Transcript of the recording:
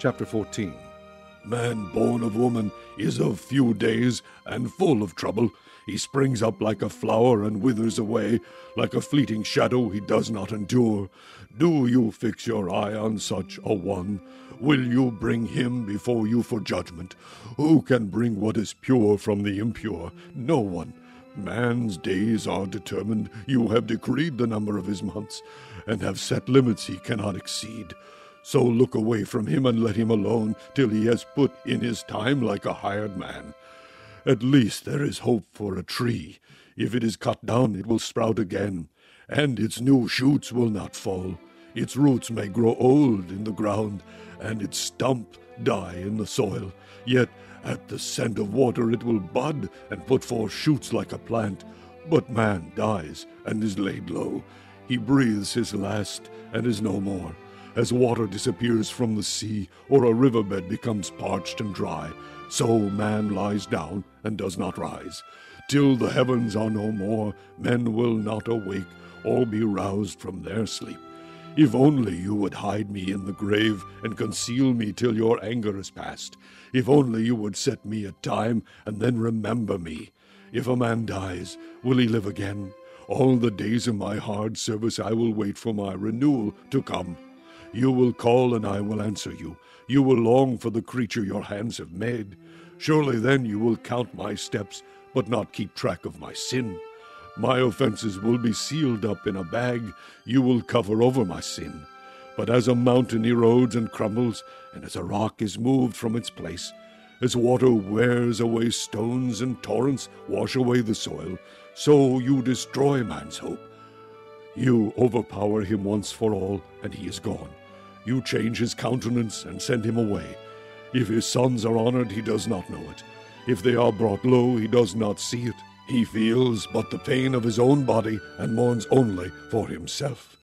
Chapter 14. Man born of woman is of few days and full of trouble. He springs up like a flower and withers away. Like a fleeting shadow he does not endure. Do you fix your eye on such a one? Will you bring him before you for judgment? Who can bring what is pure from the impure? No one. Man's days are determined. You have decreed the number of his months, and have set limits he cannot exceed. So look away from him and let him alone, till he has put in his time like a hired man. At least there is hope for a tree. If it is cut down, it will sprout again, and its new shoots will not fall. Its roots may grow old in the ground, and its stump die in the soil. Yet at the scent of water it will bud and put forth shoots like a plant. But man dies and is laid low. He breathes his last and is no more. As water disappears from the sea, or a riverbed becomes parched and dry, so man lies down and does not rise. Till the heavens are no more, men will not awake or be roused from their sleep. If only you would hide me in the grave and conceal me till your anger is past. If only you would set me a time and then remember me. If a man dies, will he live again? All the days of my hard service I will wait for my renewal to come. You will call and I will answer you. You will long for the creature your hands have made. Surely then you will count my steps, but not keep track of my sin. My offenses will be sealed up in a bag. You will cover over my sin. But as a mountain erodes and crumbles, and as a rock is moved from its place, as water wears away stones and torrents wash away the soil, so you destroy man's hope. You overpower him once for all, and he is gone. You change his countenance and send him away. If his sons are honored, he does not know it. If they are brought low, he does not see it. He feels but the pain of his own body and mourns only for himself.